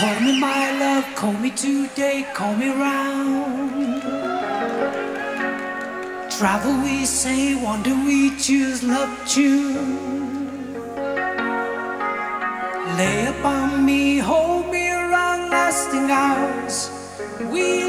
Call me my love, call me today, call me round. Travel we say, wander we choose, love tune. Lay upon me, hold me around lasting hours. We